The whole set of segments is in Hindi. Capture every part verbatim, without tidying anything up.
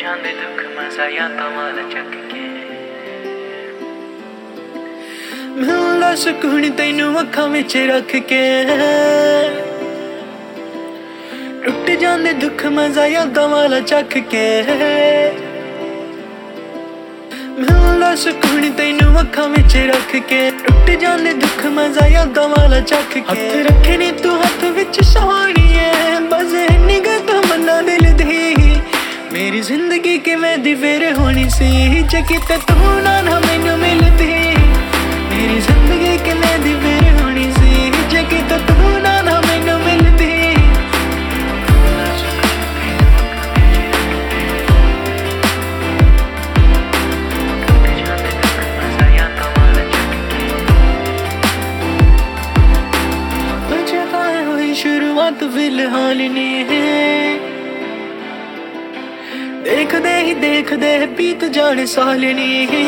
ਜਾਂਦੇ ਦੁੱਖ ਮਜ਼ਾ ਯਾਦਾਂ ਵਾਲਾ ਚੱਕ ਕੇ ਮਿਲਦਾ ਸਕੂਨ ਤੈਨੂੰ ਅੱਖਾਂ ਵਿੱਚ ਰੱਖ ਕੇ ਟੁੱਟ ਜਾਂਦੇ ਦੁੱਖ ਮਜ਼ਾ ਯਾਦਾਂ ਵਾਲਾ ਚੱਕ ਕੇ ਮਿਲਦਾ ਸਕੂਨ ਤੈਨੂੰ ਅੱਖਾਂ ਵਿੱਚ ਰੱਖ ਕੇ ਟੁੱਟ ਜਾਂਦੇ ਦੁੱਖ ਮਜ਼ਾ ਯਾਦਾਂ ਵਾਲਾ ਚੱਕ ਕੇ ਹੱਥ ਰੱਖੇ ਨੀ ਤੂੰ ਹੱਥ ਵਿੱਚ ਸੋਹਣੀਏ ਬਸ ਇੰਨੀ ਕੁ ਤਮੰਨਾ ਦਿਲ ਦੀ मेरी जिंदगी किवें दी फेर होनी सी जे किते तू ना ना मैनू मिलदी मेरी जिंदगी किवें दी फेर होनी सी जे किते तू ना ना मैनू मिलदी बचताए हुई शुरुआत फिलहाल नहीं है देखदे ही देखदे बीत जाने साल नी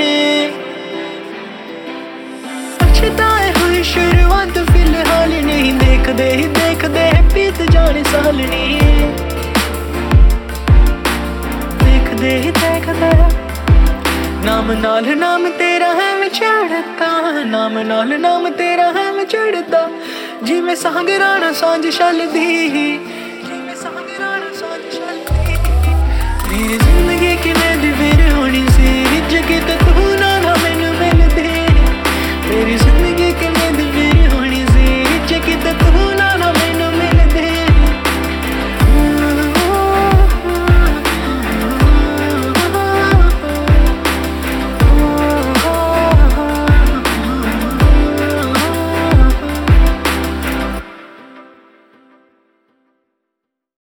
पछताए हुई शुरुआत फिलहाल नहीं देखदे ही देखदे बीत जाने साल नी देखदे ही देखदे नाम नाल नाम तेरा है मैं चढ़ता नाम नाल नाम तेरा है मैं चढ़ता जिवें सांगराना सांझ छलदी